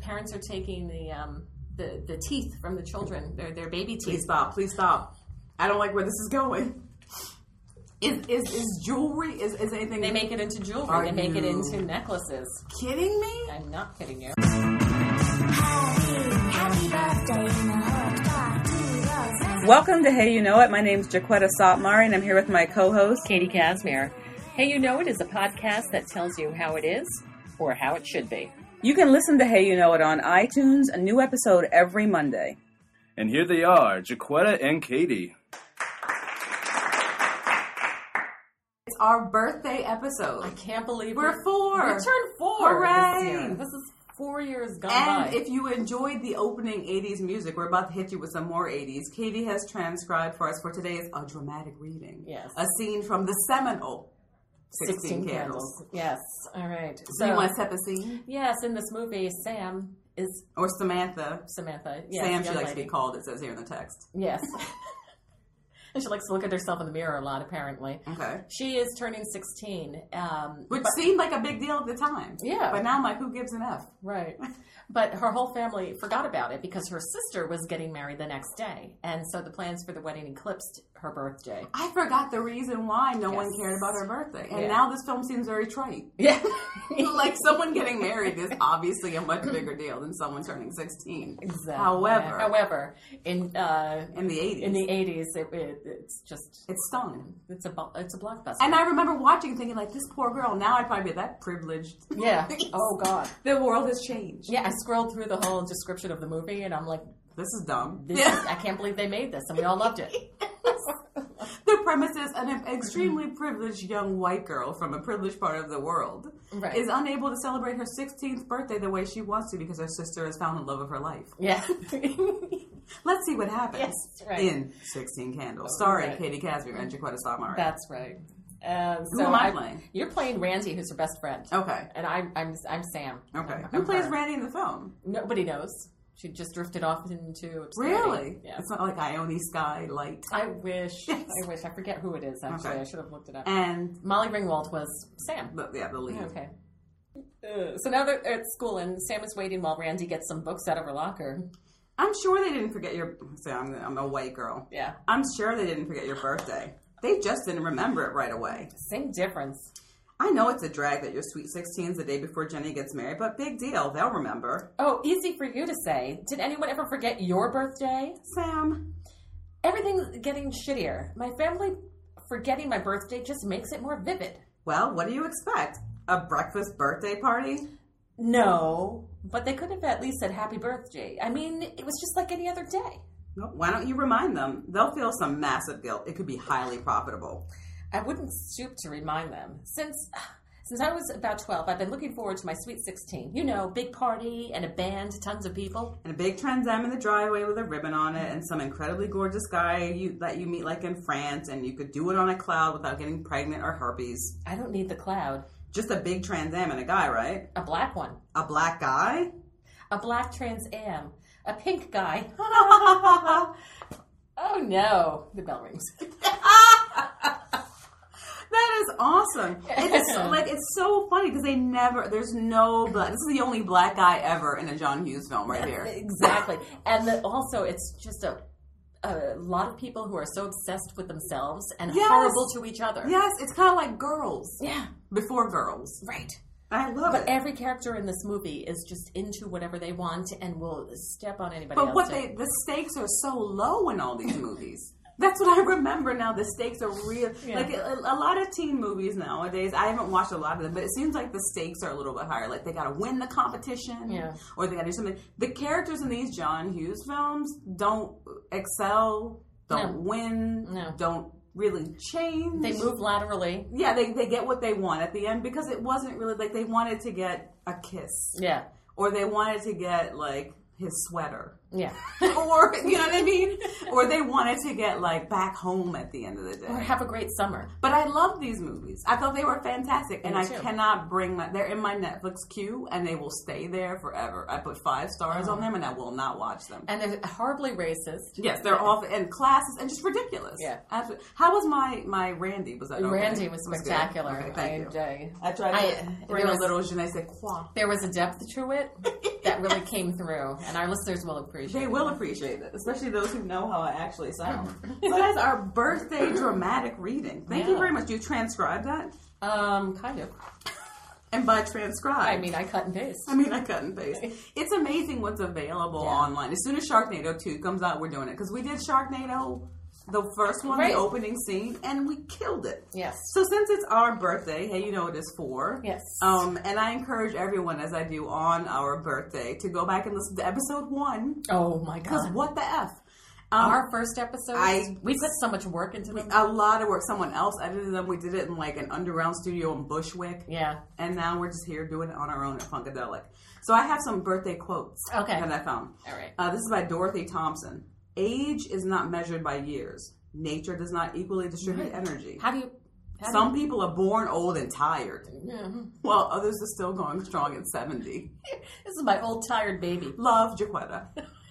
parents are taking the teeth from the children, their baby teeth. Please stop. I don't like where this is going. Is jewelry, is anything... They make it into jewelry. They make it into necklaces. Kidding me? I'm not kidding you. Happy birthday in a hot car. Welcome to Hey You Know It. My name's Jaquetta Sotmar, and I'm here with my co-host, Katie Casimir. Hey You Know It is a podcast that tells you how it is or how it should be. You can listen to Hey You Know It on iTunes, a new episode every Monday. And here they are, Jaquetta and Katie. It's our birthday episode. I can't believe we're 4. We turned 4 Hooray! this year. This is 4 years gone and by. If you enjoyed the opening 80s music, we're about to hit you with some more 80s. Katie has transcribed for us for today's A Dramatic Reading. Yes. A scene from the seminal 16 Candles. Yes. All right. So you want to set the scene? Yes, in this movie, Sam is... Or Samantha. Yes, Sam, she likes to be called, it says here in the text. Yes. And she likes to look at herself in the mirror a lot, apparently. Okay. She is turning 16. Which seemed like a big deal at the time. Yeah. But now I'm like, who gives an F? Right. But her whole family forgot about it because her sister was getting married the next day. And so the plans for the wedding eclipsed her birthday. I forgot the reason why no one cared about her birthday. And Yeah. now this film seems very trite. Yeah. Like someone getting married is obviously a much bigger deal than someone turning 16. Exactly. However, in the 80s, it's just... It stung. It's a blockbuster. And I remember watching thinking, like, this poor girl, now I'd probably be that privileged. Yeah. Oh, God. The world has changed. Yeah, I scrolled through the whole description of the movie, and I'm like, this is dumb. I can't believe they made this, and we all loved it. The premise is an extremely privileged young white girl from a privileged part of the world is unable to celebrate her 16th birthday the way she wants to because her sister has found the love of her life. Yeah. Let's see what happens in 16 Candles. Starring Katie Casimir and Jaquetta Sotmar. That's right. Who am I playing? You're playing Randy, who's her best friend. Okay. And I'm Sam. Okay. Who plays Randy in the film? Nobody knows. She just drifted off into obscurity. Really? Yeah. It's not like Ione Sky Light. I wish. I forget who it is, actually. Okay. I should have looked it up. And Molly Ringwald was Sam. The lead. Okay. So now they're at school, and Sam is waiting while Randy gets some books out of her locker. I'm sure they didn't forget your... So I'm a white girl. Yeah. I'm sure they didn't forget your birthday. They just didn't remember it right away. Same difference. I know it's a drag that your sweet 16's the day before Jenny gets married, but big deal. They'll remember. Oh, easy for you to say. Did anyone ever forget your birthday? Sam. Everything's getting shittier. My family forgetting my birthday just makes it more vivid. Well, what do you expect? A breakfast birthday party? No, but they could have at least said happy birthday. I mean, it was just like any other day. Well, why don't you remind them? They'll feel some massive guilt. It could be highly profitable. I wouldn't stoop to remind them. Since I was about 12, I've been looking forward to my sweet 16. You know, big party and a band, tons of people. And a big Trans Am in the driveway with a ribbon on it and some incredibly gorgeous guy that you meet like in France, and you could do it on a cloud without getting pregnant or herpes. I don't need the cloud. Just a big Trans Am and a guy, right? A black one. A black guy? A black Trans Am. A pink guy. Oh no. The bell rings. That is awesome. It's so funny because there's no black, this is the only black guy ever in a John Hughes film right here. Exactly. And also it's just a lot of people who are so obsessed with themselves and horrible to each other. Yes, it's kind of like Girls. Yeah. Before Girls. Right. I love it. But every character in this movie is just into whatever they want and will step on anybody else. But the stakes are so low in all these movies. That's what I remember now. The stakes are real. Yeah. Like a lot of teen movies nowadays, I haven't watched a lot of them, but it seems like the stakes are a little bit higher. Like they got to win the competition, or they got to do something. The characters in these John Hughes films don't excel, don't win, don't really change. They move laterally. Yeah, they get what they want at the end because it wasn't really like they wanted to get a kiss. Yeah. Or they wanted to get like his sweater. Yeah. Or, you know what I mean? Or they wanted to get, like, back home at the end of the day. Or have a great summer. But I love these movies. I thought they were fantastic. And Me I too. cannot bring they're in my Netflix queue, and they will stay there forever. I put 5 stars on them, and I will not watch them. And they're horribly racist. Yes, they're all and classes and just ridiculous. Yeah. Absolutely. How was my Randy? Was that okay? Randy was It good? spectacular. Okay, thank you. I I tried to bring a little je ne sais quoi. There was a depth to it that really came through, and our listeners will appreciate They it. will appreciate it, especially those who know how I actually sound. So that's our birthday dramatic reading. Thank you Yeah. very much. Do you transcribe that? Kind of. And by transcribe, I mean, I cut and paste. I cut and paste. It's amazing what's available Yeah. online. As soon as Sharknado 2 comes out, we're doing it. Because we did Sharknado, the first one, Right. the opening scene, and we killed it. Yes. So since it's our birthday, hey, you know what it's for. Yes. And I encourage everyone, as I do on our birthday, to go back and listen to episode 1. Oh my Because god. what the F? Our first episodes, we put so much work into them. A lot of work. Someone else edited them. We did it in like an underground studio in Bushwick. Yeah. And now we're just here doing it on our own at Funkadelic. So I have some birthday quotes Okay. that I found. All right. This is by Dorothy Thompson. Age is not measured by years. Nature does not equally distribute energy. How do you... Some people are born old and tired, Yeah. while others are still going strong at 70. This is my old tired baby. Love, Jaquetta.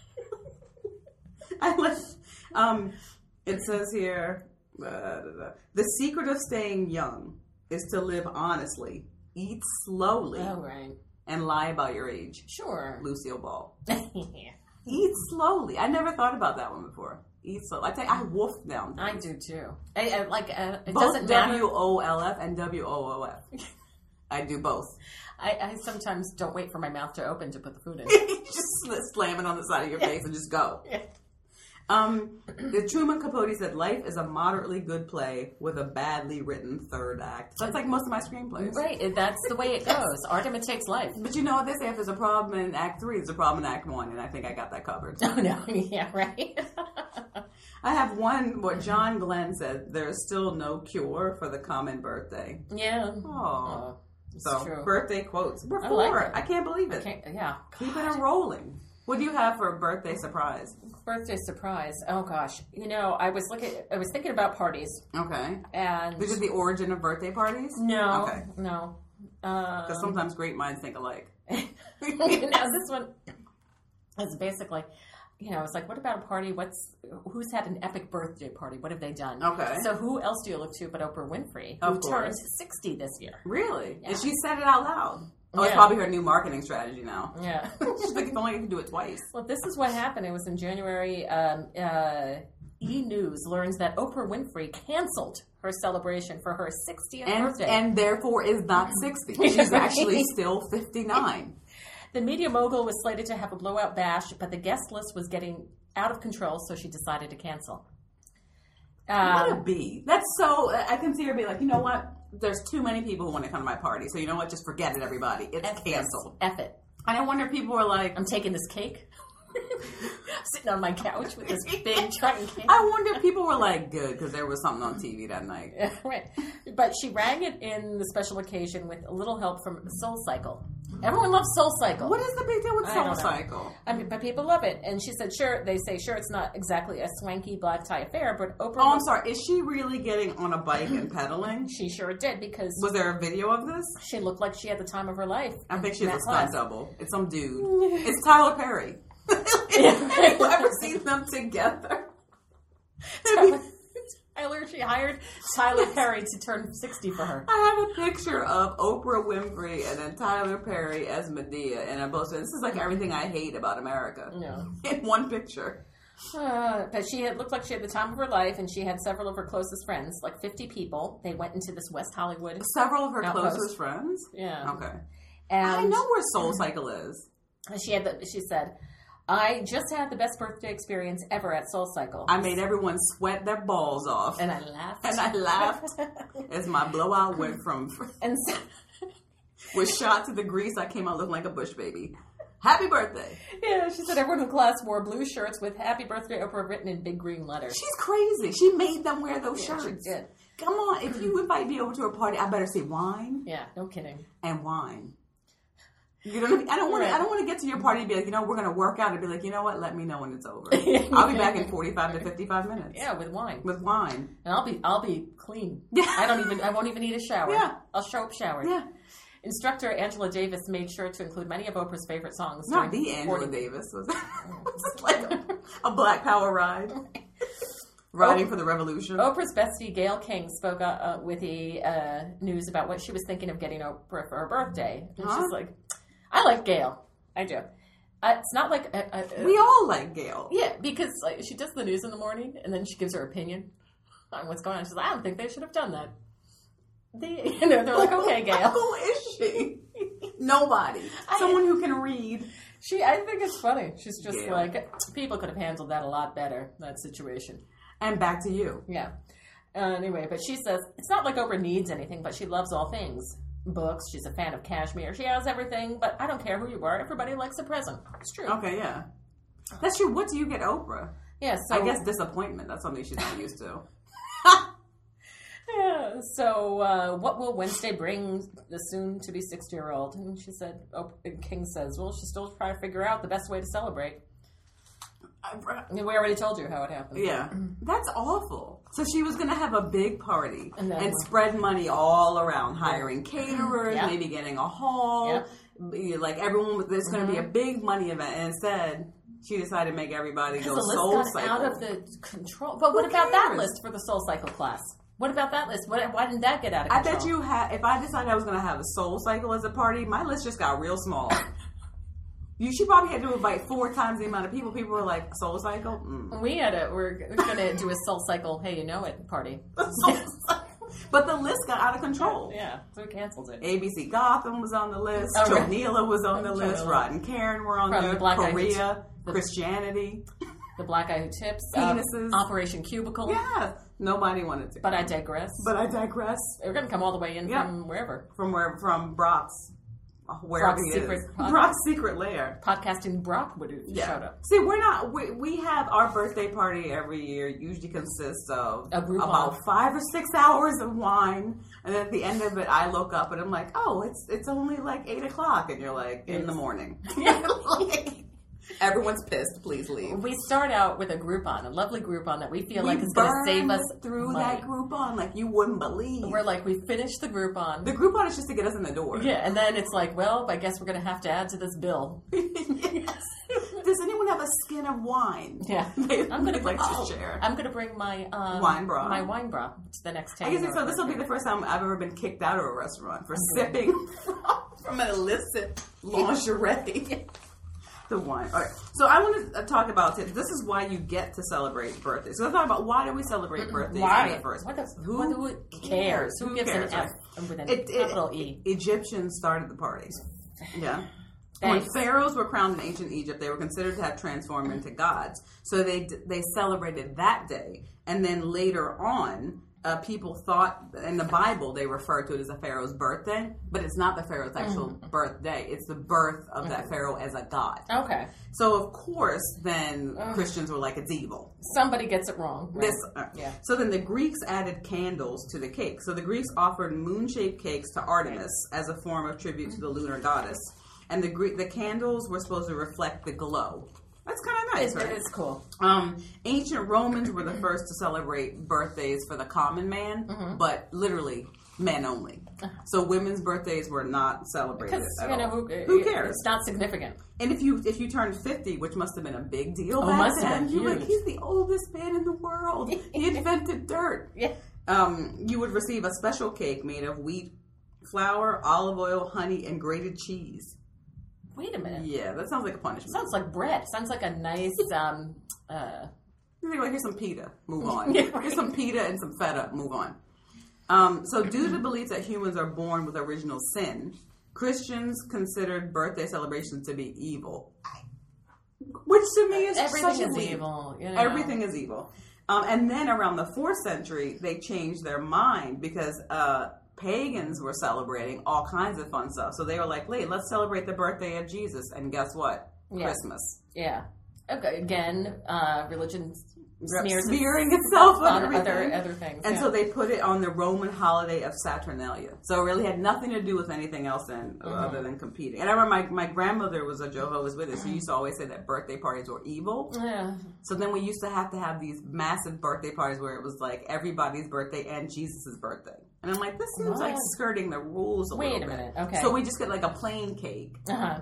It says here, the secret of staying young is to live honestly, eat slowly, Oh, right. and lie about your age. Sure. Lucille Ball. Yeah. Eat slowly. I never thought about that one before. Eat slowly. I wolfed down. I do too. It Both doesn't matter. WOLF and WOOF. I do both. I sometimes don't wait for my mouth to open to put the food in. Just slam it on the side of your face and just go. Yeah. The Truman Capote said, life is a moderately good play with a badly written third act. That's like most of my screenplays. Right. That's the way it goes. Art imitates life. But you know what they say, if there's a problem in Act 3, there's a problem in Act 1, and I think I got that covered. Oh, no. Yeah, right. I have one, what John Glenn said, there's still no cure for the common birthday. Yeah. Oh. It's So, true. birthday quotes. We're I like 4. it. I can't believe it. Yeah. Keep it rolling. What do you have for a birthday surprise? Birthday surprise. Oh gosh. You know, I was thinking about parties, Okay. and This is the origin of birthday parties? no, Okay. no. Because sometimes great minds think alike. Now this one is basically, you know, it's like, what about a party? Who's had an epic birthday party? What have they done? Okay. So who else do you look to but Oprah Winfrey, Of who course. turned 60 this year? Really? Yeah. And she said it out loud. Oh, it's Yeah. probably her new marketing strategy now. Yeah. She's like, if only I could do it twice. Well, this is what happened. It was in January. E! News learns that Oprah Winfrey canceled her celebration for her 60th birthday. And therefore is not 60. She's actually still 59. The media mogul was slated to have a blowout bash, but the guest list was getting out of control, so she decided to cancel. What a bee. That's so, I can see her be like, you know what? There's too many people who want to come to my party. So you know what? Just forget it, everybody. It's canceled. F it. And I wonder if people were like, I'm taking this cake. Sitting on my couch with this big giant cake. I wonder if people were like, good, because there was something on TV that night. Right. But she rang it in the special occasion with a little help from Soul Cycle. Everyone loves Soul Cycle. What is the big deal with I Soul don't know. Cycle? I mean, but people love it. And she said, sure, they say, sure, it's not exactly a swanky black tie affair, but Oprah... Oh, I'm sorry. Is she really getting on a bike and pedaling? She sure did, because Was there a video of this? she looked like she had the time of her life. I think in she's that a stunt class. double. It's some dude. It's Tyler Perry. Have you ever seen them together? Tyler, she hired Tyler Perry to turn 60 for her. I have a picture of Oprah Winfrey and then Tyler Perry as Medea, and I both said, this is like everything I hate about America. No. In one picture. But she had looked like she had the time of her life, and she had several of her closest friends, like 50 people. They went into this West Hollywood. Several of her Outpost. closest friends? Yeah. Okay. And I know where Soul Cycle is. she said, I just had the best birthday experience ever at Soul Cycle. I made everyone sweat their balls off. And I laughed. And I laughed as my blowout went from And so, was shot to the grease. I came out looking like a Bush baby. Happy birthday. yeah, she said everyone in the class wore blue shirts with Happy Birthday Oprah written in big green letters. She's crazy. She made them wear those Yeah, shirts. she did. Come on, if you invite me over to a party, I better say wine Yeah, no kidding. and wine. You know what I mean? I don't want to get to your party and be like, we're going to work out and be like, you know what? Let me know when it's over. I'll be back in 45 to 55 minutes. Yeah, with wine. And I'll be clean. Yeah. I won't even need a shower. Yeah. I'll show up showered. Yeah. Instructor Angela Davis made sure to include many of Oprah's favorite songs. Not the Angela Davis. Was like a Black Power ride. Riding for the revolution. Oprah's bestie, Gayle King, spoke with the news about what she was thinking of getting Oprah for her birthday. And she's like, I like Gayle. I do. It's not like... we all like Gayle. Yeah, because she does the news in the morning, and then she gives her opinion on what's going on. She's like, I don't think they should have done that. They're like, okay, Gayle. Who is she? Nobody. Someone who can read. I think it's funny. She's just Gayle. like, people could have handled that a lot better, that situation. And back to you. Yeah. Anyway, but she says, it's not like Oprah needs anything, but she loves all things. Books, she's a fan of cashmere. She has everything, but I don't care who you are. Everybody likes a present. It's true. Okay, yeah. That's true. What do you get Oprah? Yeah, so... I guess disappointment. That's something she's not used to. Yeah, so what will Wednesday bring the soon-to-be 60-year-old? And she said, King says, well, she's still trying to figure out the best way to celebrate. We already told you how it happened. Yeah. That's awful. So she was going to have a big party and spread money all around, hiring caterers, maybe getting a hall. Like everyone, there's going to be a big money event. And instead, she decided to make everybody go Soul Cycle. Out of the control. But what about that list for the Soul Cycle class? What about that list? Why didn't that get out of control? I bet you if I decided I was going to have a Soul Cycle as a party, my list just got real small. She probably had to invite 4 times the amount of people. People were like, Soul Cycle? We're going to do a Soul Cycle, hey, you know it party. But the list got out of control. Yeah, so we canceled it. ABC Gotham was on the list. Jonila was on the list. Rod and Karen were on there. Korea, Christianity. The Black Guy Who Tips. Penises. Operation Cubicle. Yeah. Nobody wanted to. But I digress. We're going to come all the way in from wherever. From Brock's. Wherever he is. Brock's secret lair. Podcasting Brock would have showed up. See, we have our birthday party every year, usually consists of about 5 or 6 hours of wine. And then at the end of it, I look up and I'm like, oh, it's only like 8 o'clock. And you're like, in the morning. Everyone's pissed. Please leave. We start out with a Groupon, a lovely Groupon that we feel like is going to save us through money. that Groupon like you wouldn't believe. We're like, we finished the Groupon. The Groupon is just to get us in the door. Yeah, and then it's like, well, I guess we're going to have to add to this bill. Yes. Does anyone have a skin of wine? Yeah, I'm going to share. I'm going to bring my wine bra. My wine bra to the next table. I guess so. This will be the first time I've ever been kicked out of a restaurant for sipping from an illicit lingerie. The wine. All right. So I want to talk about this. This is why you get to celebrate birthdays. So let's talk about why do we celebrate birthdays in the first place? Who cares? Who gives an F with a capital E? Egyptians started the parties. Yeah. When pharaohs were crowned in ancient Egypt, they were considered to have transformed into gods. So they celebrated that day. And then later on, people thought, in the Bible, they refer to it as a pharaoh's birthday, but it's not the pharaoh's actual birthday. It's the birth of that pharaoh as a god. Okay. So, of course, then Christians were like, it's evil. Somebody gets it wrong. Right? So then the Greeks added candles to the cake. So the Greeks offered moon-shaped cakes to Artemis as a form of tribute to the lunar goddess. And the candles were supposed to reflect the glow. That's kind of nice, right? It's cool. Ancient Romans were the first to celebrate birthdays for the common man, but literally men only. So women's birthdays were not celebrated at all. Who cares? It's not significant. And if you turned 50, which must have been a big deal back then, you're like, he's the oldest man in the world. He invented dirt. Yeah. You would receive a special cake made of wheat flour, olive oil, honey, and grated cheese. Wait a minute. Yeah, that sounds like a punishment. Sounds like bread. Sounds like a nice, You're like, here's some pita. Move on. Here's some pita and some feta. Move on. So due to the belief that humans are born with original sin, Christians considered birthday celebrations to be evil. Which to me is everything is evil. You know? Everything is evil. And then around the 4th century, they changed their mind because pagans were celebrating all kinds of fun stuff. So they were like, let's celebrate the birthday of Jesus. And guess what? Yeah. Christmas. Yeah. Okay, again, religion smearing itself on other things. And so they put it on the Roman holiday of Saturnalia. So it really had nothing to do with anything else other than competing. And I remember my grandmother was a Jehovah's Witness. She used to always say that birthday parties were evil. Yeah. So then we used to have these massive birthday parties where it was like everybody's birthday and Jesus' birthday. And I'm like, this seems like skirting the rules a little bit. Wait a minute, okay. So we just get like a plain cake. Uh-huh.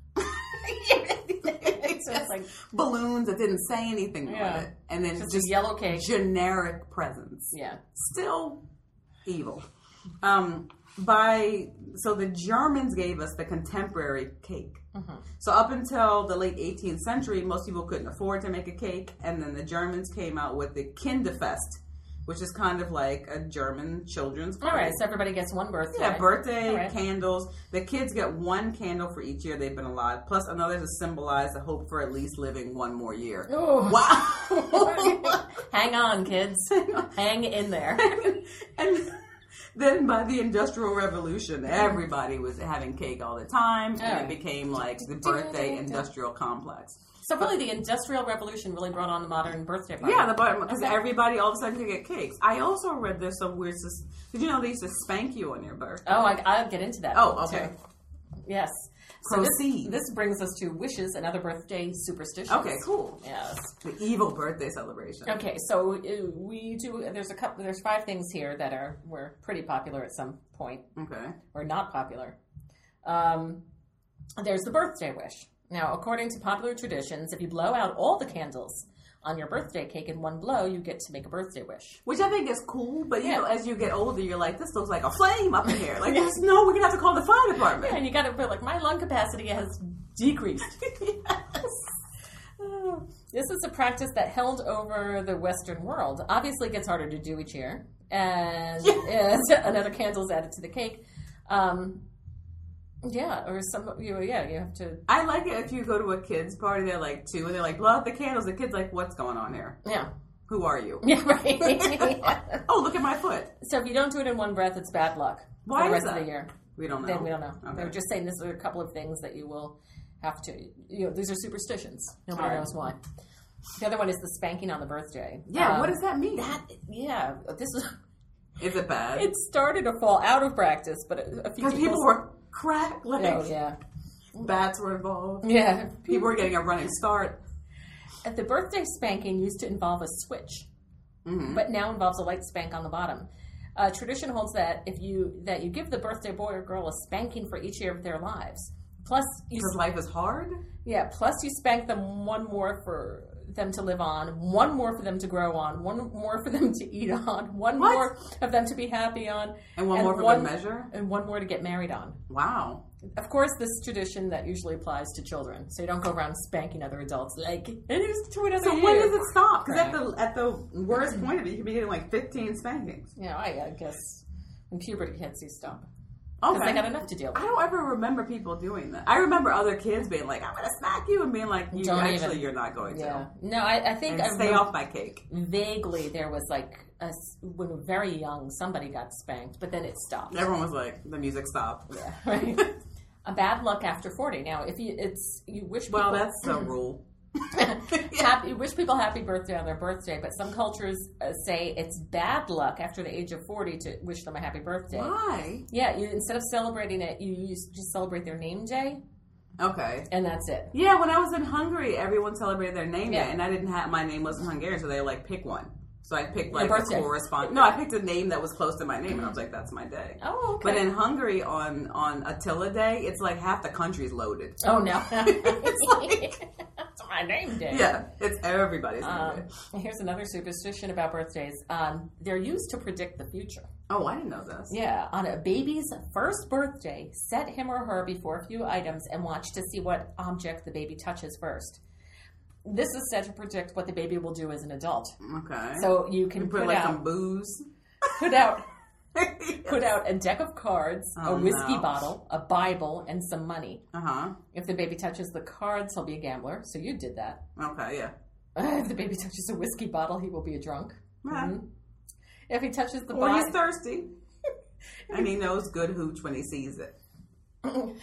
So it's like balloons that didn't say anything on it. And then just a yellow cake. Generic presents. Yeah. Still evil. So the Germans gave us the contemporary cake. Mm-hmm. So up until the late 18th century, most people couldn't afford to make a cake. And then the Germans came out with the Kinderfest, which is kind of like a German children's party. All right, so everybody gets one birthday. Yeah, birthday, candles. The kids get one candle for each year they've been alive, plus another to symbolize the hope for at least living one more year. Ooh. Wow. Hang on, kids. Hang in there. And then by the Industrial Revolution, everybody was having cake all the time, and it became like the birthday industrial complex. So really, the Industrial Revolution really brought on the modern birthday party. Yeah, because everybody all of a sudden could get cakes. I also read there's some weird. Did you know they used to spank you on your birthday? Oh, I'll get into that. Oh, okay. Too. Yes. So this brings us to wishes and other birthday superstitions. Okay, cool. Yes. The evil birthday celebration. Okay, so we do. There's 5 things here that were pretty popular at some point. Okay. Or not popular. There's the birthday wish. Now, according to popular traditions, if you blow out all the candles on your birthday cake in one blow, you get to make a birthday wish. Which I think is cool, but you know, as you get older, you're like, this looks like a flame up in here. Like, we're going to have to call the fire department. Yeah, and you got to feel like, my lung capacity has decreased. This is a practice that held over the Western world. Obviously, it gets harder to do each year. And another candle is added to the cake. Yeah, or you have to. I like it if you go to a kid's party, they're like 2, and they're like, blow out the candles. The kid's like, what's going on here? Yeah. Who are you? Yeah, right. Oh, look at my foot. So if you don't do it in one breath, it's bad luck. Why for the rest is that? of the year. We don't know. Then we don't know. Okay. They were just saying this are a couple of things that you will have to, these are superstitions. Nobody knows why. The other one is the spanking on the birthday. Yeah, what does that mean? This is it bad? It started to fall out of practice, but a few people were cracked. Oh, yeah. Bats were involved. Yeah. People were getting a running start. The birthday spanking used to involve a switch, but now involves a light spank on the bottom. Tradition holds that you give the birthday boy or girl a spanking for each year of their lives. Plus, because life is hard. Yeah. Plus, you spank them one more for them to live on, one more for them to grow on, one more for them to eat on, one more of them to be happy on, and one more for good measure, and one more to get married on. Wow. Of course, this tradition that usually applies to children, so you don't go around spanking other adults like, and here's to another So year. when does it stop? Because at the worst point of it, you could be getting like 15 spankings. Yeah, I guess when puberty hits, you stop. Okay. Because they got enough to deal with. I don't ever remember people doing that. I remember other kids being like, I'm going to smack you, and being like, you're not going to. No, I think I stay off my cake. Vaguely, there was like, when we were very young, somebody got spanked, but then it stopped. Everyone was like, the music stopped. Yeah, right. A bad luck after 40. Now, if you wish people... Well, that's the rule. You wish people happy birthday on their birthday, but some cultures say it's bad luck after the age of 40 to wish them a happy birthday. Why? Yeah, instead of celebrating it, you just celebrate their name day. Okay. And that's it. Yeah, when I was in Hungary, everyone celebrated their name day, and I didn't have, my name wasn't Hungarian, so they were like, pick one. So I picked like a corresponding. No, I picked a name that was close to my name, and I was like, "That's my day." Oh, okay. But in Hungary, on Attila Day, it's like half the country's loaded. Oh no! It's like that's my name day. Yeah, it's everybody's name day. Here's another superstition about birthdays. They're used to predict the future. Oh, I didn't know this. Yeah, on a baby's first birthday, set him or her before a few items and watch to see what object the baby touches first. This is said to predict what the baby will do as an adult. Okay. So you can put like some booze. Put out a deck of cards, a whiskey bottle, a Bible, and some money. If the baby touches the cards, he'll be a gambler. So you did that. Okay, yeah. If the baby touches a whiskey bottle, he will be a drunk. If he touches the Bible, he's thirsty, and he knows good hooch when he sees it.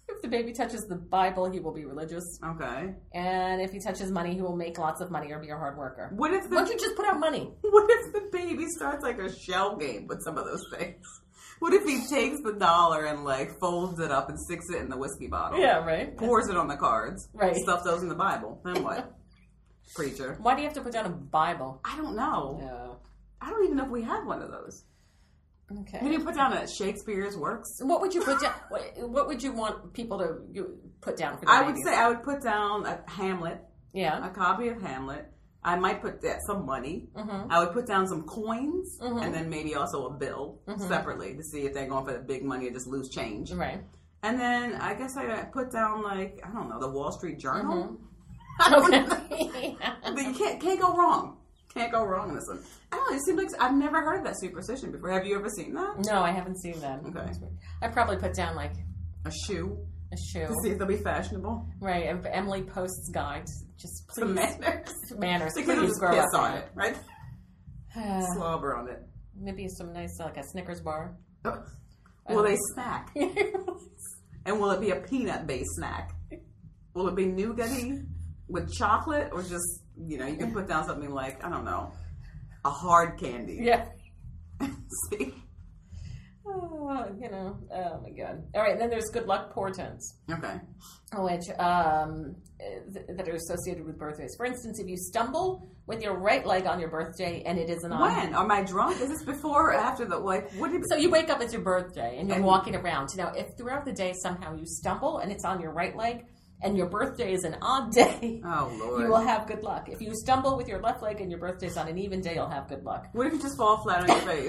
If the baby touches the Bible, he will be religious. Okay. And if he touches money, he will make lots of money or be a hard worker. What if Why don't you just put out money? What if the baby starts like a shell game with some of those things? What if he takes the dollar and like folds it up and sticks it in the whiskey bottle? Yeah, right. Pours it on the cards. Right. Stuff those in the Bible. Then what? Preacher. Why do you have to put down a Bible? I don't know. Yeah. I don't even know if we have one of those. Okay. Can you put down a Shakespeare's works? What would you put down? What would you want people to put down for their I babies? would say I would put down a Hamlet, Yeah. a copy of Hamlet. I might put some money. Mm-hmm. I would put down some coins, and then maybe also a bill separately to see if they're going for the big money or just loose change. Right. And then I guess I put down like I don't know the Wall Street Journal. Okay. But you can't go wrong. Can't go wrong in this one. I don't know. It seems like I've never heard of that superstition before. Have you ever seen that? No, I haven't seen that. Okay. I probably put down like A shoe a shoe. to see if they'll be fashionable. Right. Emily Post's guide. Just please. Some manners. Manners. They could Please just grow piss up. on it, right? Slobber on it. Maybe some nice like a Snickers bar. Will they snack? And will it be a peanut-based snack? Will it be nougat-y with chocolate, or just you can put down something like I don't know, a hard candy. Yeah. See? Oh my God. All right, and then there's good luck portents, Okay. which that are associated with birthdays. For instance, if you stumble with your right leg on your birthday and it is an When? Am I drunk? Is this before or after the like? What did? So you wake up, it's your birthday, and you're walking around. Now, if throughout the day somehow you stumble and it's on your right leg, and your birthday is an odd day, Oh Lord! you will have good luck. If you stumble with your left leg and your birthday's on an even day, you'll have good luck. What if you just fall flat on your face?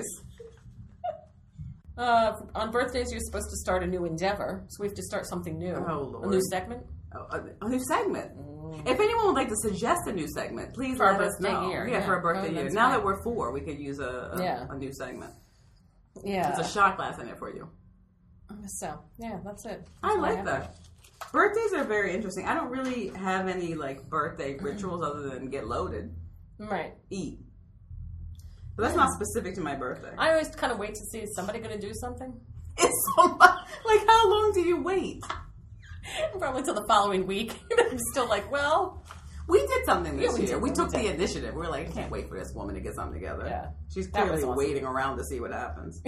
On birthdays, you're supposed to start a new endeavor, so we have to start something new. Oh, Lord. A new segment? A new segment. If anyone would like to suggest a new segment, please For our let us birthday know. year, Yeah, yeah. for a birthday Oh, year. that's Now right. that we're 4, we could use a new segment. Yeah. There's a shot glass in it for you. So, yeah, that's it. I like that. Birthdays are very interesting. I don't really have any like birthday rituals other than get loaded, Right. eat. But that's not specific to my birthday. I always kind of wait to see, is somebody going to do something? It's so much, like how long do you wait? Probably till the following week. I'm still like, well... We did something this year. We did. took the initiative. We were like, I can't wait for this woman to get something together. Yeah. She's That was clearly awesome. waiting around to see what happens.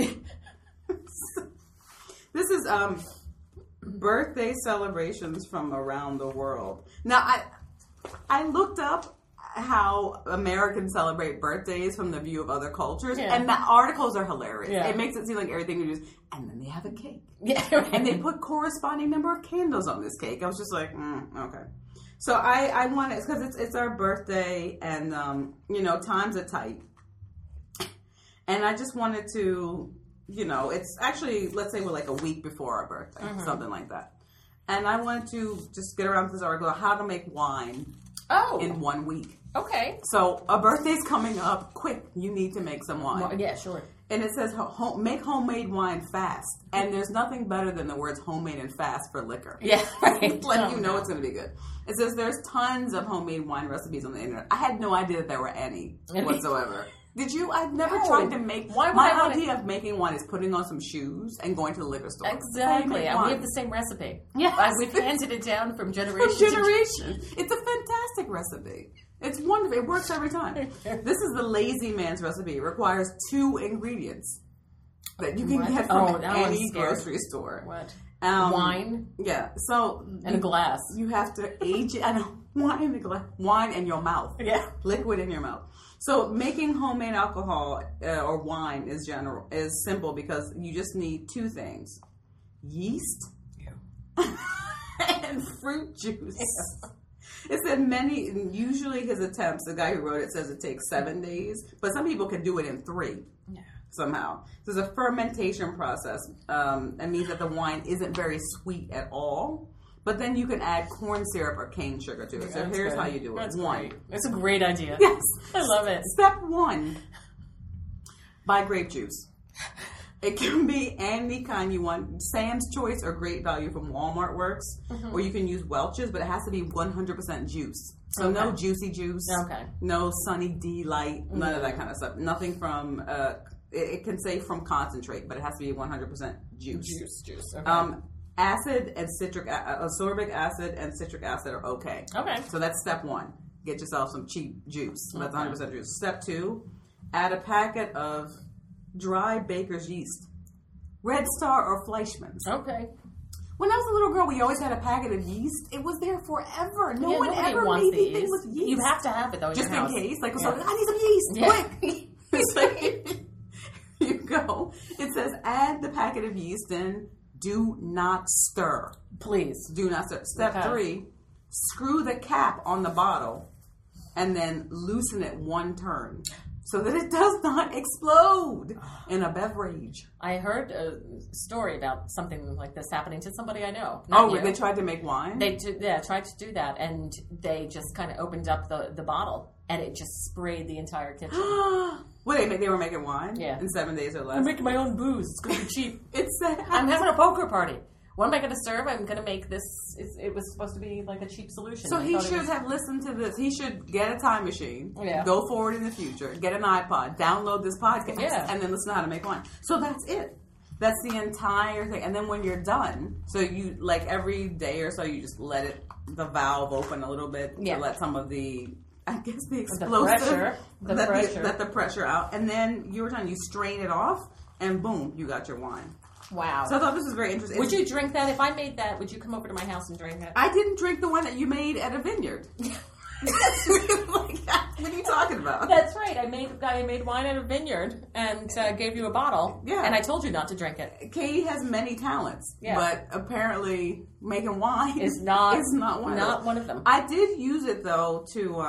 This is birthday celebrations from around the world. Now, I looked up how Americans celebrate birthdays from the view of other cultures, Yeah. and the articles are hilarious. Yeah. It makes it seem like everything you do, and then they have a cake. Yeah. And they put corresponding number of candles on this cake. I was just like, okay. So I wanted, because it's our birthday, and times are tight, and I just wanted to, it's actually, let's say we're like a week before our birthday, something like that, and I wanted to just get around to this article, how to make wine in 1 week. Okay. So a birthday's coming up, quick! You need to make some wine. Well, yeah, sure. And it says, make homemade wine fast. And there's nothing better than the words homemade and fast for liquor. Yeah, right. Letting you know it's going to be good. It says there's tons of homemade wine recipes on the internet. I had no idea that there were any whatsoever. Did you? I've never tried to make... Why would my I idea of making wine is putting on some shoes and going to the liquor store. Exactly. That's how you make And we wine. have the same recipe. Yes. We've handed it down from generation From generation. It's a fantastic recipe. It's wonderful. It works every time. This is the lazy man's recipe. It requires 2 ingredients that you can get from any grocery store. What? Wine. Yeah. So And a glass. You have to age it. I know. Wine in the glass. Wine in your mouth. Yeah. Liquid in your mouth. So making homemade alcohol or wine is simple because you just need 2 things: yeast and fruit juice. Yeah. It said usually his attempts, the guy who wrote it says it takes 7 days, but some people can do it in 3 somehow. There's a fermentation process. That means that the wine isn't very sweet at all, but then you can add corn syrup or cane sugar to it. So here's how you do it. That's 1. great. That's a great idea. Yes. I love it. Step 1, buy grape juice. It can be any kind you want. Sam's Choice or Great Value from Walmart works. Or you can use Welch's, but it has to be 100% juice. So no juicy juice. Okay. No Sunny D Light. None of that kind of stuff. Nothing from, it can say from concentrate, but it has to be 100% juice. Juice. Okay. Acid and ascorbic acid and citric acid are okay. Okay. So that's step 1. Get yourself some cheap juice. That's 100% juice. Step 2, add a packet of dry baker's yeast. Red Star or Fleischmann's. Okay. When I was a little girl, we always had a packet of yeast. It was there forever. No one ever made anything with yeast. You have to have it, though, just in case. Like, yeah. I need some yeast. Quick. It's like, you go. It says, add the packet of yeast in. Do not stir. Please. Do not stir. Step 3, screw the cap on the bottle and then loosen it 1 turn so that it does not explode in a beverage. I heard a story about something like this happening to somebody I know. They tried to make wine? They tried to do that, and they just kind of opened up the bottle, and it just sprayed the entire kitchen. They were making wine? Yeah. In 7 days or less? I'm making my own booze. It's going to be cheap. I'm having a poker party. What am I going to serve? I'm going to make this. It was supposed to be like a cheap solution. So he should have listened to this. He should get a time machine, go forward in the future, get an iPod, download this podcast, and then listen to how to make wine. So that's it. That's the entire thing. And then when you're done, so you, like every day or so, you just let the valve open a little bit to let some of the, I guess, the explosive, the pressure out. And then you're done. You strain it off, and boom, you got your wine. Wow. So I thought this was very interesting. Would you drink that? If I made that, would you come over to my house and drink it? I didn't drink the one that you made at a vineyard. What are you talking about? That's right. I made wine at a vineyard and gave you a bottle. Yeah. And I told you not to drink it. Katie has many talents, but apparently making wine is not one of them. I did use it though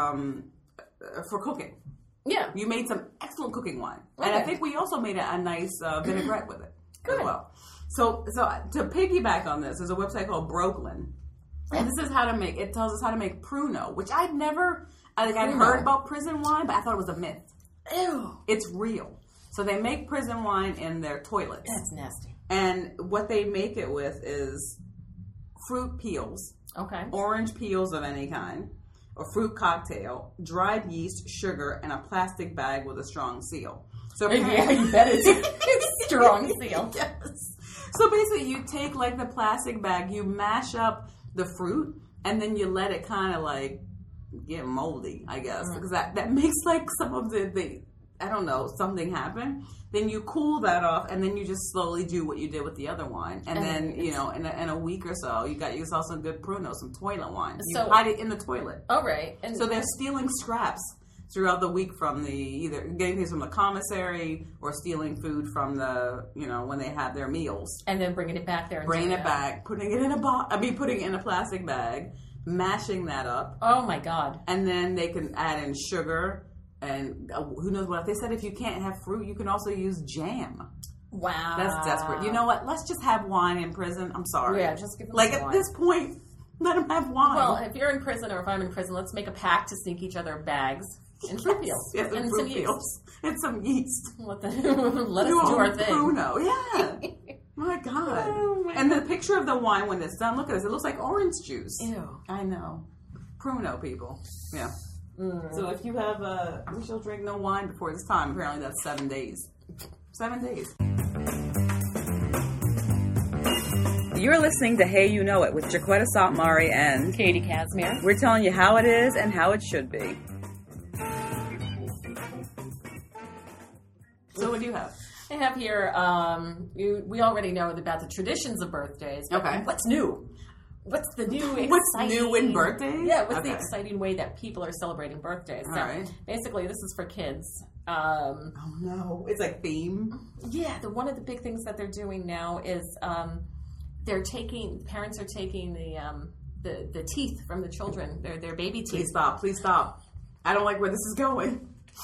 for cooking. Yeah. You made some excellent cooking wine. Okay. And I think we also made a nice vinaigrette with it. Good. As well. So to piggyback on this, there's a website called Brooklyn, and this is how to make. It tells us how to make Pruno, which I'd never. I'd heard about prison wine, but I thought it was a myth. Ew. It's real. So they make prison wine in their toilets. That's nasty. And what they make it with is fruit peels, orange peels of any kind, a fruit cocktail, dried yeast, sugar, and a plastic bag with a strong seal. So you bet it's strong seal. Yes. So basically, you take like the plastic bag, you mash up the fruit, and then you let it kind of like get moldy, I guess, because that makes like some of the I don't know, something happen. Then you cool that off, and then you just slowly do what you did with the other wine, and then in a week or so, you got yourself some good Pruno, some toilet wine. You hide it in the toilet. Oh, right. And so they're stealing scraps throughout the week from either getting things from the commissary or stealing food from the, when they have their meals. And then bringing it back there. Bringing it back, putting it in putting it in a plastic bag, mashing that up. Oh my God. And then they can add in sugar and who knows what. They said if you can't have fruit, you can also use jam. Wow. That's desperate. You know what? Let's just have wine in prison. I'm sorry. Yeah, just give them wine. At this point, let them have wine. Well, if you're in prison or if I'm in prison, let's make a pact to sneak each other bags. And fruit peels. Yes, and fruit peels. And some yeast. Let us do our thing. Pruno. Yeah. My God. Oh, and the picture of the wine when it's done, look at this. It looks like orange juice. Ew. I know. Pruno, people. Yeah. So if you have we shall drink no wine before this time. Apparently that's 7 days. 7 days. You're listening to Hey You Know It with Jaquetta Sotmari and Katie Casimir. We're telling you how it is and how it should be. So what do you have? I have here, we already know about the traditions of birthdays. Okay. What's new? What's the new exciting... What's new in birthdays? Yeah, what's the exciting way that people are celebrating birthdays? All right. Basically, this is for kids. Oh, no. It's like theme? Yeah. One of the big things that they're doing now is parents are taking the teeth from the children, their baby teeth. Please stop. I don't like where this is going.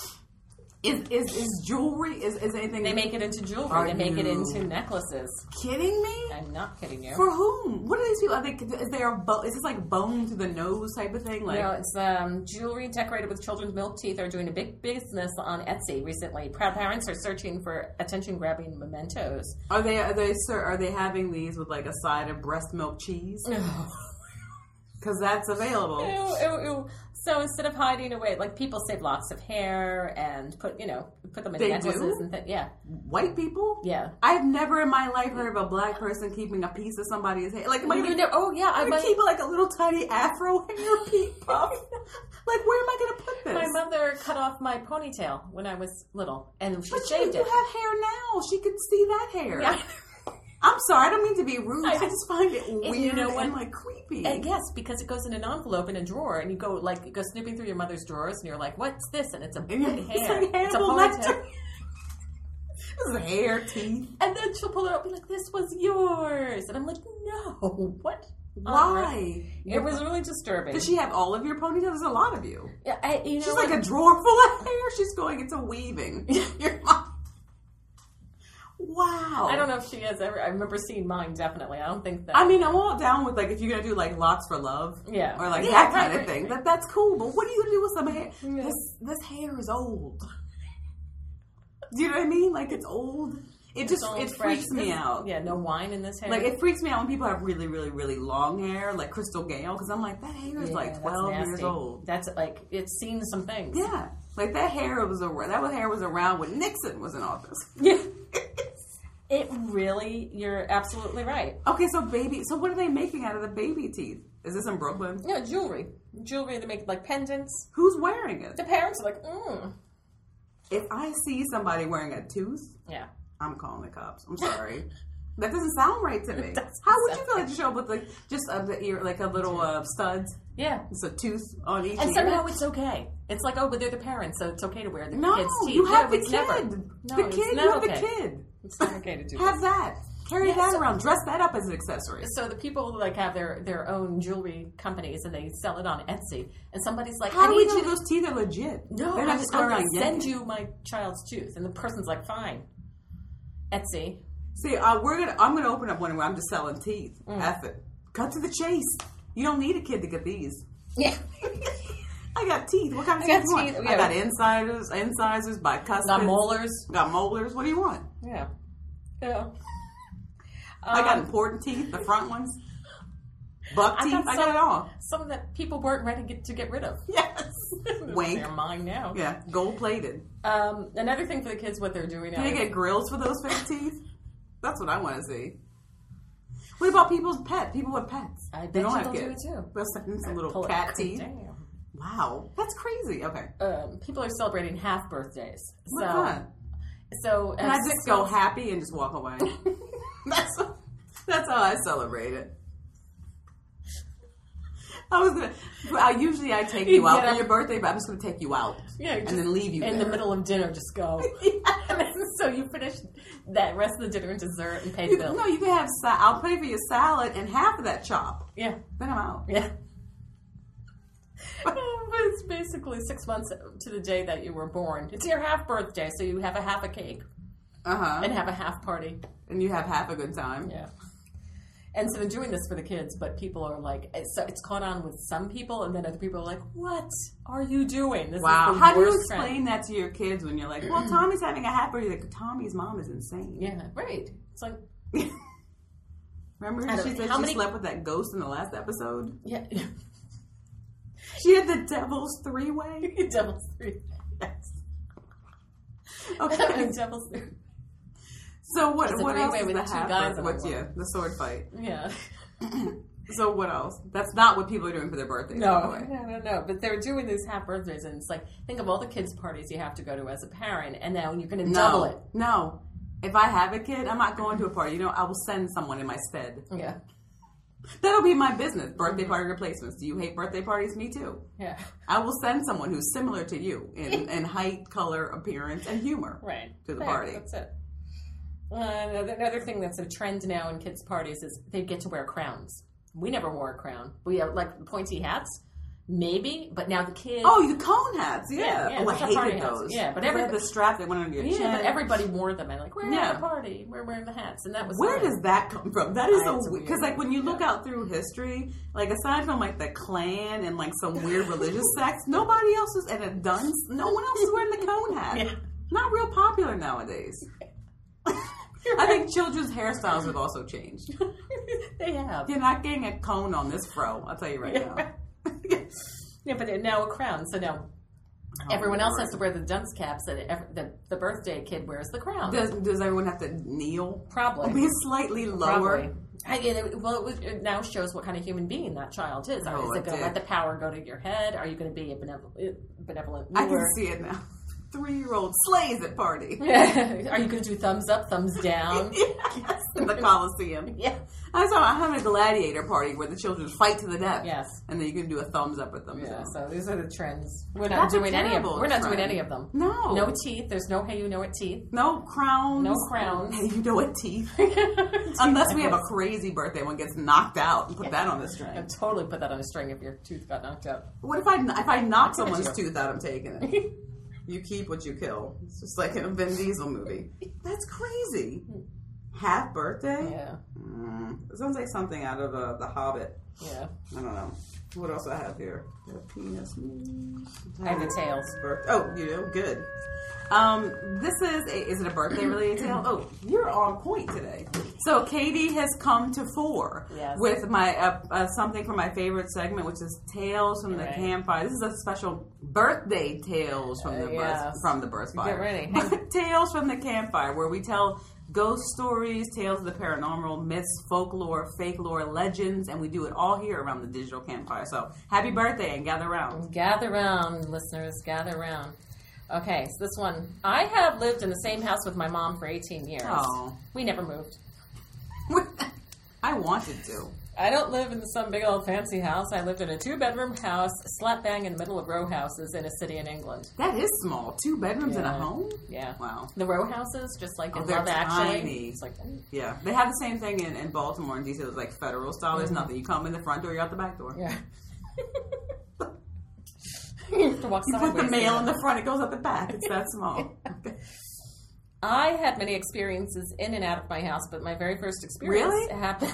Is jewelry, is anything... They make it into jewelry. They make it into necklaces. Kidding me? I'm not kidding you. For whom? What are these people? Is this like bone to the nose type of thing? Like, no, it's jewelry decorated with children's milk teeth are doing a big business on Etsy recently. Proud parents are searching for attention-grabbing mementos. Are they having these with like a side of breast milk cheese? No. Because that's available. Ew. So instead of hiding away, like people save locks of hair and put them in They necklaces do? and things. Yeah, White people? yeah. I've never in my life heard of a black person keeping a piece of somebody's hair. Like, am I gonna, Oh yeah, I'm gonna keep like a little tiny afro hair puff? Like, where am I gonna put this? My mother cut off my ponytail when I was little, and she But shaved you it. have hair now. She could see that hair. Yeah. I'm sorry. I don't mean to be rude. I I- just find it weird you know what? and like creepy. Yes, because it goes in an envelope in a drawer, and you go snooping through your mother's drawers, and you're like, "What's this?" And it's a big hair. It's like It's a Hannibal ponytail. Lecter. This is hair, teeth. And then she'll pull it up and be like, "This was yours," and I'm like, "No, what? Why? It was really disturbing." Does she have all of your ponytails? There's a lot of you. Yeah, She's like a drawer full of hair. She's going into weaving. Your mom. Wow. I don't know if she has ever. I remember seeing mine. Definitely, I don't think that. I mean, I'm all down with like if you're gonna do like lots for love, Yeah. or like Yeah, that right, kind of right, thing. right. That's cool. But what are you gonna do with some hair? Yeah. This hair is old. Do you know what I mean? Like it's old. It just all it fresh. freaks me out. Yeah, no wine in this hair. Like it freaks me out when people have really, really, really long hair, like Crystal Gale, because I'm like that hair is Yeah, like that's 12 years nasty. old. That's like it's seen some things. Yeah, like that hair was around when Nixon was in office. Yeah. It really, you're absolutely right. Okay, so what are they making out of the baby teeth? Is this in Brooklyn? Yeah, jewelry. They make like pendants. Who's wearing it? The parents are like, If I see somebody wearing a tooth, yeah. I'm calling the cops. I'm sorry. That doesn't sound right to me. Doesn't How would you sound feel like to show up with like just the ear, like a little studs? Yeah. It's a tooth on each And ear. somehow it's okay. It's like, oh, but they're the parents, so it's okay to wear the No, kid's teeth. you have No, the it's kid. never. The No, it's kid, not you have okay. the kid. It's not okay to do Have that. that. Carry Yeah, that so- around. Dress that up as an accessory. So the people like have their own jewelry companies and they sell it on Etsy. And somebody's like, How I do we need know you. those teeth are legit? No, they're not just going I'm around going to send yanking. you my child's tooth. And the person's like, fine. Etsy. See, I'm gonna open up one where I'm just selling teeth. F it. Cut to the chase. You don't need a kid to get these. Yeah. I got teeth. What kind of I got teeth you want? teeth, I yeah. got incisors, bicuspids. Got molars. Got molars. What do you want? Yeah. Yeah. I got important teeth, the front ones. Buck teeth. I got it all. Some that people weren't ready to get rid of. Yes. Wink. They're mine now. Yeah, gold plated. Another thing for the kids, what they're doing now. Do they get grills for those fake teeth? That's what I want to see. What about people's pets? People with pets. I They bet don't you have they'll do kids. it too. They'll send in some little Pull it. cat teeth. Damn. Wow, that's crazy. Okay. People are celebrating half birthdays. What's so, that? So Can I just go happy and just walk away? That's how I celebrate it. Usually I take you out for your birthday, but I'm just gonna take you out. Yeah, and then leave you in there. the middle of dinner. Just go. So you finish that rest of the dinner and dessert and pay the bill. No, you can have. I'll pay for your salad and half of that chop. Yeah, Then I'm out. yeah. But it's basically 6 months to the day that you were born. It's your half birthday, so you have a half a cake and have a half party. And you have half a good time. Yeah. And so they're doing this for the kids, but people are like, it's caught on with some people, and then other people are like, what are you doing? This Wow. is the How do you worst explain trend. that to your kids when you're like, well, Tommy's having a half birthday? Like, Tommy's mom is insane. Yeah, right. It's like, Remember I don't she know. said How she many- slept with that ghost in the last episode? yeah. She had the devil's three-way? Devil's Three. Yes. Okay. Devil's Three. So what It's a else three-way is with the two half guys birthday? and What's one. the sword fight? Yeah. So what else? That's not what people are doing for their birthdays. by the way. No. But they're doing these half birthdays, and it's like, think of all the kids' parties you have to go to as a parent, and now you're going to double it. No. If I have a kid, I'm not going to a party. I will send someone in my stead. Yeah. That'll be my business. Birthday party replacements. Do you hate birthday parties? Me too. Yeah. I will send someone who's similar to you in height, color, appearance, and humor Right. to the Right, party. That's it. Another thing that's a trend now in kids' parties is they get to wear crowns. We never wore a crown. We have like pointy hats, maybe, but now the kids. Oh, the cone hats. Yeah. Yeah, Oh, I those are party hated hats. those. Yeah, but They had everybody- the strap that went under your chin. yeah, but everybody wore them, and like we're Yeah. at a party, we're wearing the hats, and that was Where fine. does that come from? That is so It's weird. weird. Because, like, when you look out through history, like, aside from, like, the Klan and, like, some weird religious sects, nobody else is, and a dunce, no one else is wearing the cone hat. Yeah. Not real popular nowadays. I think children's hairstyles have also changed. They have. You're not getting a cone on this fro, I'll tell you right now. Yeah, but now a crown. So now everyone else has to wear the dunce caps, and the birthday kid wears the crown. Does everyone have to kneel? Probably. Be slightly lower. It now shows what kind of human being that child is. Is it going to let the power go to your head? Are you going to be a benevolent ruler? I can see it now. 3-year-old slays at party. Are you going to do thumbs up, thumbs down? Yes, in the Coliseum. Yeah. I'm having a gladiator party where the children fight to the death. Yes. And then you can do a thumbs up with them. Yeah, so these are the trends. We're not doing any of them. We're not doing any of them. No. No teeth. There's no hey you know it teeth. No crowns. No crowns. Hey you know it teeth. Unless we have a crazy birthday one gets knocked out and put that on the string. I'd totally put that on a string if your tooth got knocked out. What if I knock someone's tooth out, I'm taking it. You keep what you kill. It's just like in a Vin Diesel movie. That's crazy. Half birthday? Yeah. It sounds like something out of The Hobbit. Yeah. I don't know. What else do I have here? Penis. I have the tails. Oh, you do? Good. This is it a birthday related tale? Oh, you're on point today. So Katie has come to fore with my something from my favorite segment, which is Tales from the Campfire. This is a special birthday tales from the birth fire. Get ready. Tales from the Campfire, where we tell ghost stories, tales of the paranormal, myths, folklore, fake lore, legends, and we do it all here around the digital campfire. So happy birthday and gather round. Gather round, listeners. Gather round. Okay, so this one. I have lived in the same house with my mom for 18 years. Oh. We never moved. I wanted to. I don't live in some big old fancy house. I lived in a 2-bedroom house, slap bang in the middle of row houses in a city in England. That is small. 2 bedrooms in a home? Yeah. Wow. The row houses, just like in Love tiny. Actually. It's like, yeah. They have the same thing in Baltimore and DC. It's like federal style. There's nothing. You come in the front door, you're out the back door. Yeah. You have to walk sideways. You put the mail in the front, it goes out the back. It's that small. Okay. I had many experiences in and out of my house, but my very first experience happened...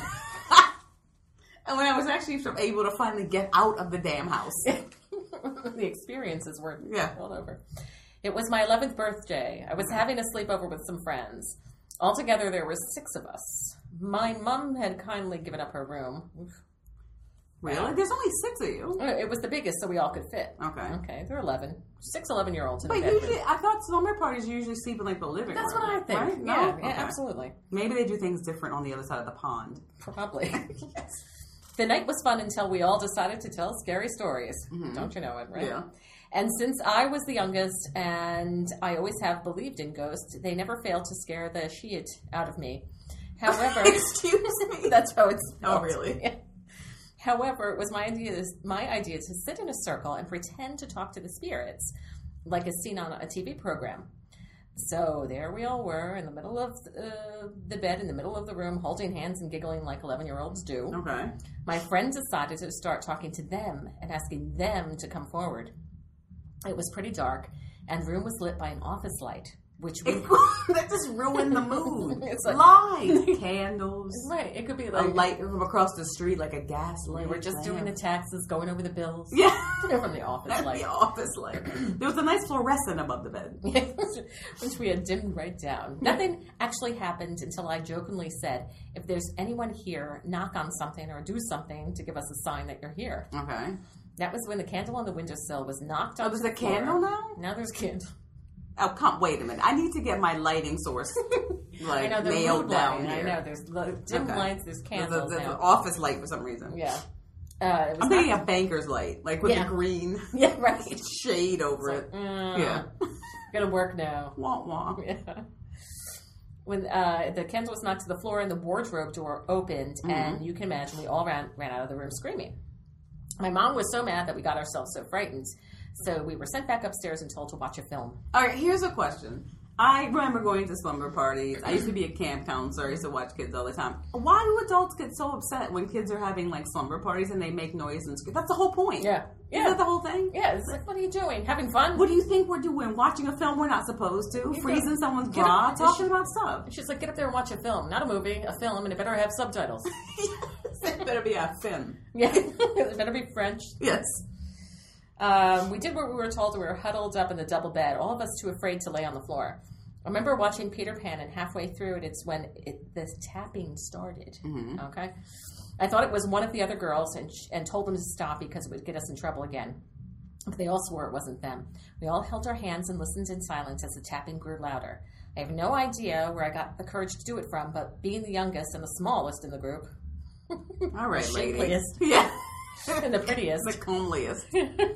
And when I was actually able to finally get out of the damn house. The experiences were all over. It was my 11th birthday. I was having a sleepover with some friends. Altogether, there were 6 of us. My mom had kindly given up her room. Really? There's only 6 of you. It was the biggest, so we all could fit. Okay. There were 11. 6 11-year-olds in the bedroom. Usually, I thought slumber parties usually sleep in like the living room. That's what I think. Right? Yeah, absolutely. Maybe they do things different on the other side of the pond. Probably. Yes. The night was fun until we all decided to tell scary stories. Mm-hmm. Don't you know it, right? Yeah. And since I was the youngest and I always have believed in ghosts, they never failed to scare the shit out of me. However... Excuse me? That's how it's spelled. Oh, really? Yeah. However, it was my idea to sit in a circle and pretend to talk to the spirits, like as seen on a TV program. So there we all were in the middle of the bed, in the middle of the room, holding hands and giggling like 11-year-olds do. Okay. My friend decided to start talking to them and asking them to come forward. It was pretty dark, and the room was lit by an office light, which that just ruined the mood. It's like lights, candles. Right. It could be like a light from across the street, like a gas light. We were just doing the taxes, going over the bills. Yeah. From the office light. The office light. There was a nice fluorescent above the bed. Which we had dimmed right down. Nothing actually happened until I jokingly said, if there's anyone here, knock on something or do something to give us a sign that you're here. Okay. That was when the candle on the windowsill was knocked on. Oh, there's a candle now? Now there's a candle. Oh, wait a minute. I need to get my lighting source nailed down here. I know. There's dim lights, there's candles there's now. an office light for some reason. Yeah. I'm thinking a banker's light, like with the green shade over it. Yeah. Gonna work now. Wah, wah. Yeah. When the candle was knocked to the floor and the wardrobe door opened, and you can imagine we all ran out of the room screaming. My mom was so mad that we got ourselves so frightened. So we were sent back upstairs and told to watch a film. All right, here's a question. I remember going to slumber parties. I used to be a camp counselor. I used to watch kids all the time. Why do adults get so upset when kids are having like slumber parties and they make noise and scream? That's the whole point. Yeah. Is that the whole thing? Yeah. It's like, what are you doing? Having fun? What do you think we're doing? Watching a film we're not supposed to? Freezing someone's bra? Talking about stuff. She's like, get up there and watch a film. Not a movie, a film, and it better have subtitles. It better be a film. Yeah. It better be French. Yes. We did what we were told. We were huddled up in the double bed, all of us too afraid to lay on the floor. I remember watching Peter Pan, and halfway through it's when the tapping started. Mm-hmm. Okay, I thought it was one of the other girls, and told them to stop because it would get us in trouble again. But they all swore it wasn't them. We all held our hands and listened in silence as the tapping grew louder. I have no idea where I got the courage to do it from, but being the youngest and the smallest in the group, all right, the lady. shapeliest, Yeah, and the prettiest, the comeliest.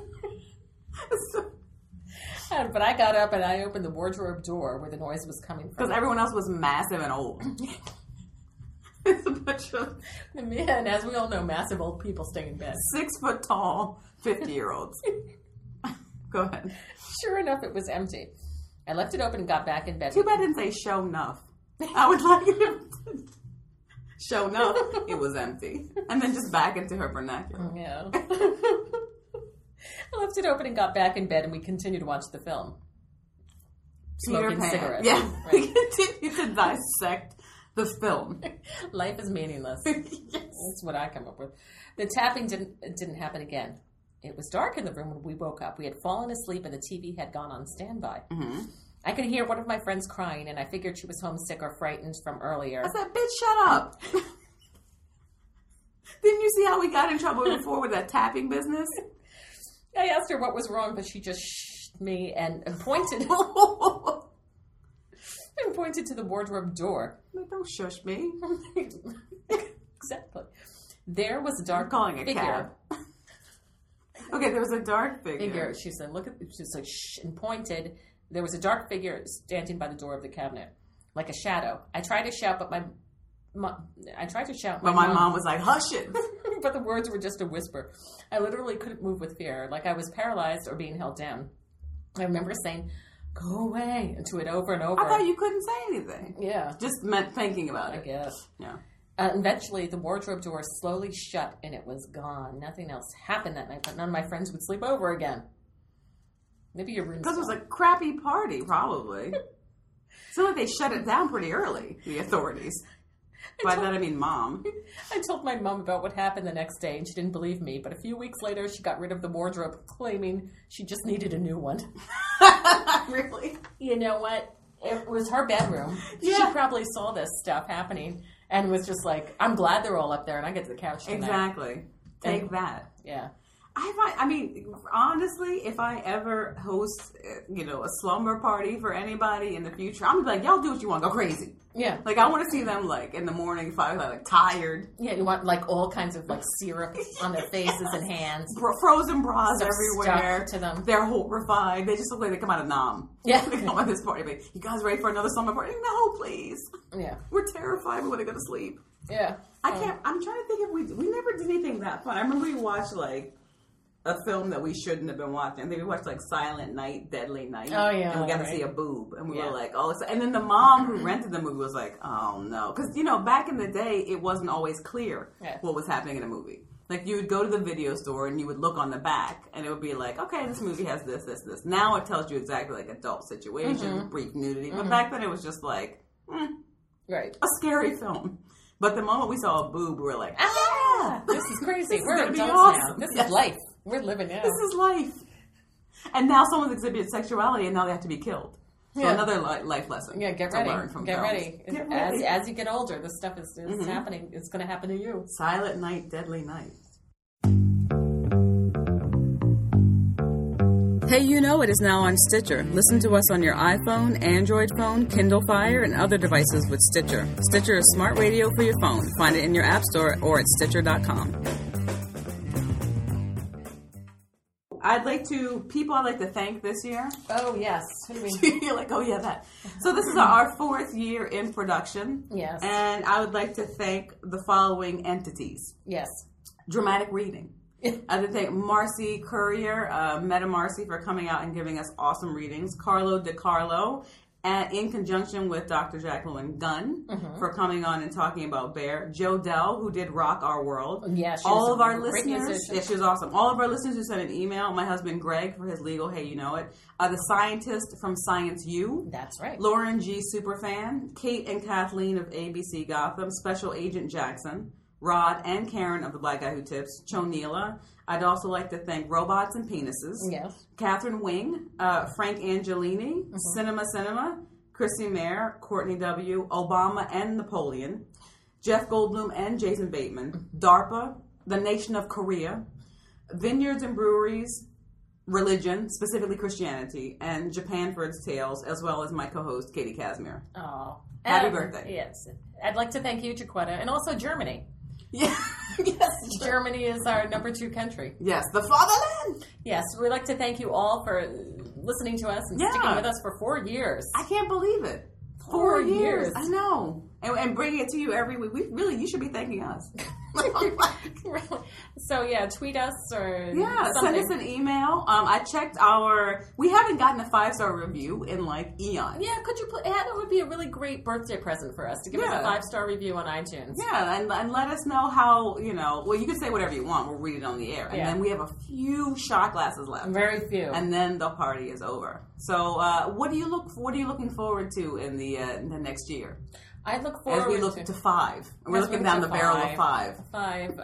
But I got up and I opened the wardrobe door where the noise was coming from. Because everyone else was massive and old. It's a bunch of And as we all know, massive old people stay in bed. 6 foot tall 50-year-olds. Go ahead. Sure enough, it was empty. I left it open and got back in bed. Too bad it didn't say show enough. I would like it to show enough. It was empty. And then just back into her vernacular. Yeah. I left it open and got back in bed, and we continued to watch the film. Smoking cigarettes. Yeah. Right. We continue to dissect the film. Life is meaningless. Yes. That's what I come up with. The tapping didn't happen again. It was dark in the room when we woke up. We had fallen asleep and the TV had gone on standby. Mm-hmm. I could hear one of my friends crying, and I figured she was homesick or frightened from earlier. I said, bitch, shut up. Didn't you see how we got in trouble before with that tapping business? I asked her what was wrong, but she just shh me and pointed and pointed to the wardrobe door. Don't shush me. Exactly. There was a dark calling figure. A cab. Okay, there was a dark figure. She said, "Look at." She's like, "Shh," and pointed. There was a dark figure standing by the door of the cabinet, like a shadow. I tried to shout, but my mom was like, "Hush it." But the words were just a whisper. I literally couldn't move with fear, like I was paralyzed or being held down. I remember saying, "Go away," and to it over and over. I thought you couldn't say anything. Yeah, just meant thinking about it. I guess. Yeah. Eventually, the wardrobe door slowly shut, and it was gone. Nothing else happened that night, but none of my friends would sleep over again. Maybe your room's because it was a crappy party, probably. So like they shut it down pretty early, the authorities. By that I mean mom. I told my mom about what happened the next day, and she didn't believe me. But a few weeks later, she got rid of the wardrobe, claiming she just needed a new one. Really? You know what? It was her bedroom. Yeah. She probably saw this stuff happening and was just like, I'm glad they're all up there and I get to the couch tonight. Exactly. Take that. Yeah. I mean, honestly, if I ever host, a slumber party for anybody in the future, I'm gonna be like, y'all do what you want, go crazy. Yeah. Like, I want to see them, like, in the morning, 5 o'clock, like, tired. Yeah, you want, like, all kinds of, like, syrup on their faces and hands. Frozen bras stuff everywhere. To them. They're horrified. They just look like they come out of Nam. Yeah. They come out of this party. Like, you guys ready for another slumber party? No, please. Yeah. We're terrified. We want to go to sleep. Yeah. I'm trying to think if we never did anything that fun. I remember we watched, like, a film that we shouldn't have been watching. I think we watched like Silent Night, Deadly Night. Oh yeah, and we got to see a boob, and we were like, "Oh!" And then the mom who rented the movie was like, "Oh no," because back in the day, it wasn't always clear what was happening in a movie. Like you would go to the video store and you would look on the back, and it would be like, "Okay, this movie has this, this, this." Now it tells you exactly like adult situation, brief nudity, but back then it was just like, right, a scary film. But the moment we saw a boob, we were like, "Ah, this is crazy. We're adults awesome. now. This is life. We're living now. This is life." And now someone's exhibited sexuality, and now they have to be killed. So another life lesson. Yeah, get ready. Get ready. As you get older, this stuff is happening. It's going to happen to you. Silent Night, Deadly Night. Hey, it is now on Stitcher. Listen to us on your iPhone, Android phone, Kindle Fire, and other devices with Stitcher. Stitcher is smart radio for your phone. Find it in your app store or at Stitcher.com. I'd like to thank this year. Oh, yes. Who do we... You're like, oh, yeah, that. So this is our 4th year in production. Yes. And I would like to thank the following entities. Yes. Dramatic Reading. I'd like to thank Marcy Courier, Meta Marcy, for coming out and giving us awesome readings. Carlo DiCarlo, and in conjunction with Dr. Jacqueline Gunn, for coming on and talking about Bear. Joe Dell, who did Rock Our World. Yeah, all of our listeners. Yeah, she was awesome. All of our listeners who sent an email. My husband Greg for his legal Hey You Know It. The scientist from Science U. That's right. Lauren G. Superfan. Kate and Kathleen of ABC Gotham. Special Agent Jackson. Rod and Karen of The Black Guy Who Tips, Chonila. I'd also like to thank Robots and Penises. Yes. Catherine Wing, Frank Angelini, Cinema, Chrissy Mayer, Courtney W., Obama and Napoleon, Jeff Goldblum and Jason Bateman, DARPA, the Nation of Korea, Vineyards and Breweries, religion, specifically Christianity, and Japan for its tales, as well as my co-host, Katie Casimir. Oh. Happy birthday. Yes. I'd like to thank you, Jaquetta, and also Germany. Yeah. Yes. Germany is our number 2 country. Yes, the fatherland. Yes, we'd like to thank you all for listening to us and sticking with us for 4 years. I can't believe it. 4 years. I know. And bringing it to you every week. You should be thanking us. So tweet us or send something. us an email. I checked we haven't gotten a 5-star review in like eons. Yeah, could you that would be a really great birthday present for us to give us a 5-star review on iTunes. Yeah, and let us know how, you can say whatever you want. We'll read it on the air. And then we have a few shot glasses left. Very few. And then the party is over. So what are you looking forward to in the next year? I look forward as we look to 5. We're looking down the barrel of 5. 5.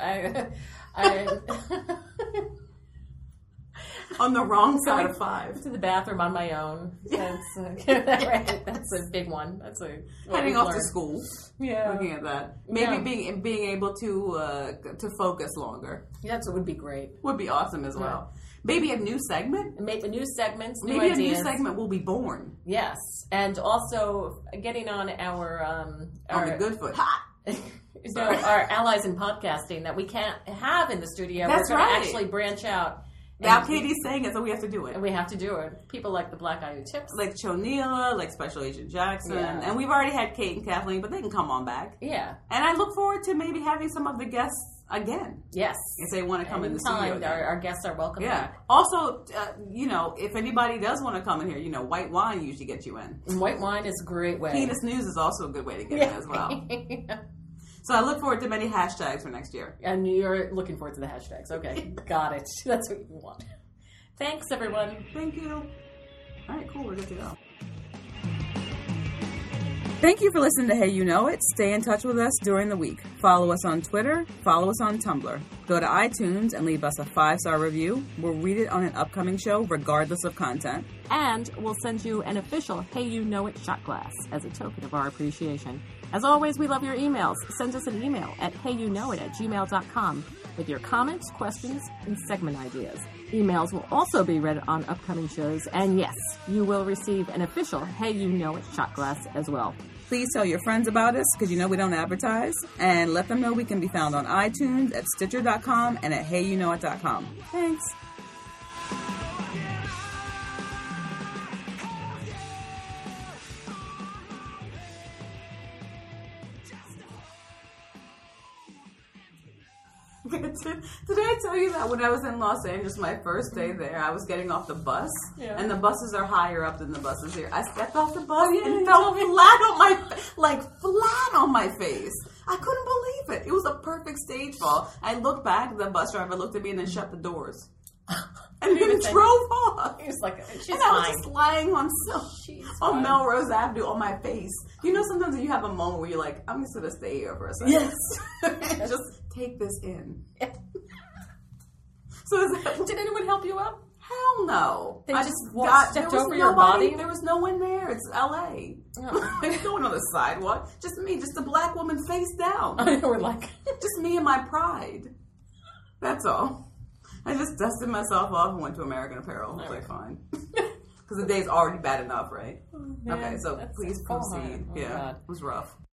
On the wrong side of 5. To the bathroom on my own. That's right. That's a big one. That's heading off to school. Yeah, looking at that. Maybe being able to focus longer. That's what would be great. Would be awesome as well. Maybe a new segment. Maybe new segments. New Maybe ideas. a new segment will be born. Yes, and also getting on our the good foot. Our allies in podcasting that we can't have in the studio. That's We're going to right. actually branch out. Now Katie's saying it, so we have to do it. And we have to do it. People like the Black IU Tips. Like Chonila, like Special Agent Jackson. Yeah. And we've already had Kate and Kathleen, but they can come on back. Yeah. And I look forward to maybe having some of the guests again. Yes. If they want to come in the studio. Our guests are welcome back. Also, if anybody does want to come in here, white wine usually gets you in. And white wine is a great way. Penis News is also a good way to get in as well. So I look forward to many hashtags for next year. And you're looking forward to the hashtags. Okay. Got it. That's what you want. Thanks, everyone. Thank you. All right, cool. We're good to go. Thank you for listening to Hey You Know It. Stay in touch with us during the week. Follow us on Twitter. Follow us on Tumblr. Go to iTunes and leave us a 5-star review. We'll read it on an upcoming show regardless of content. And we'll send you an official Hey You Know It shot glass as a token of our appreciation. As always, we love your emails. Send us an email at heyyouknowit@gmail.com with your comments, questions, and segment ideas. Emails will also be read on upcoming shows, and yes, you will receive an official Hey You Know It shot glass as well. Please tell your friends about us, because we don't advertise, and let them know we can be found on iTunes, at Stitcher.com, and at HeyYouKnowIt.com. Thanks. Did I tell you that when I was in Los Angeles, my first day there, I was getting off the bus, and the buses are higher up than the buses here. I stepped off the bus and fell flat on my face. I couldn't believe it. It was a perfect stage fall. I looked back, the bus driver looked at me and then shut the doors. And then drove off. He was like, she's and fine. I was just lying on Melrose Avenue on my face. Sometimes you have a moment where you're like, I'm just going to stay here for a second. Yes. Just take this in. Did anyone help you up? Hell no. They stepped over your body? There was no one there. It's L.A. Oh. There's no one on the sidewalk. Just me. Just a black woman face down. We're like... Just me and my pride. That's all. I just dusted myself off and went to American Apparel. I was like, fine. Because the day's already bad enough, right? Okay, so please proceed. God. It was rough.